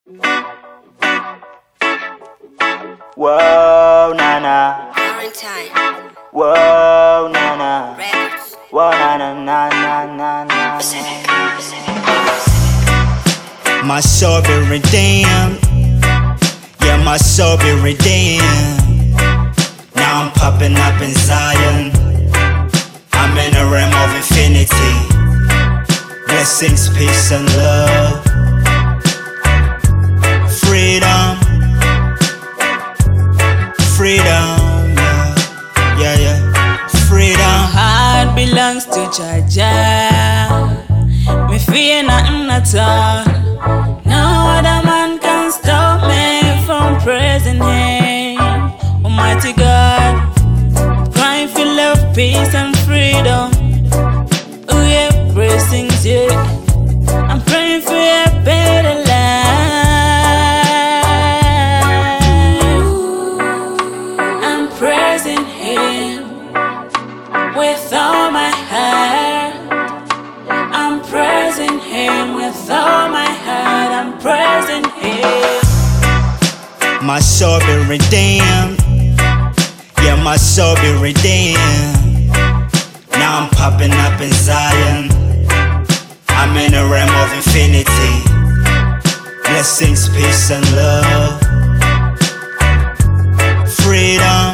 Whoa, nana. Quarantine Whoa, nana. Records. Whoa, nana, na, na, na, na. My soul be redeemed. Yeah, my soul be redeemed. Now I'm popping up in Zion. I'm in a realm of infinity. Blessings, peace, and love. Freedom. Freedom. Yeah, yeah. Freedom. Heart belongs to Jaja. Me fear nothing at all. No other man can stop me from praising Him. Almighty God, crying for love, peace, and freedom. Oh yeah, blessings, yeah. I'm praying for a better life. I'm praising Him with all my heart. I'm praising Him with all my heart. I'm praising Him. My soul be redeemed. Yeah, my soul be redeemed. Now I'm popping up in Zion. I'm in a realm of infinity. Blessings, peace, and love. Freedom.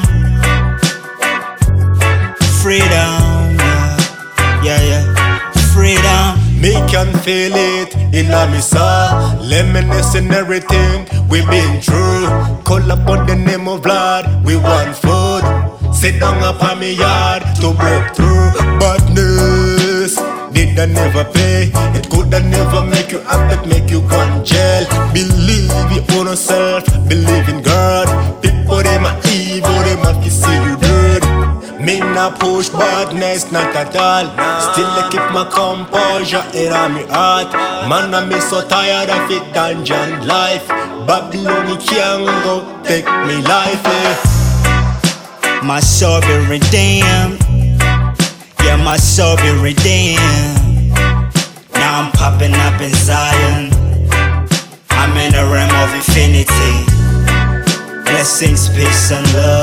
Freedom. Yeah, yeah. Freedom. Me can feel it in a me soul. Lemoness and everything we been through. Call upon the name of Lord, we want food. Sit down upon me yard to break through. Badness did I never pay. It could I never make you up, it make you gone jail. Believe your own self, believe in God. People them are evil, they might see you dead. Me not push badness, not at all. Still I keep my composure in my heart. Man, I'm so tired of it, dungeon life. Babylon can't go take me life, eh. My soul be redeemed. Yeah, my soul be redeemed. Now I'm popping up in Zion. I'm in a realm of infinity. Blessings, peace, and love.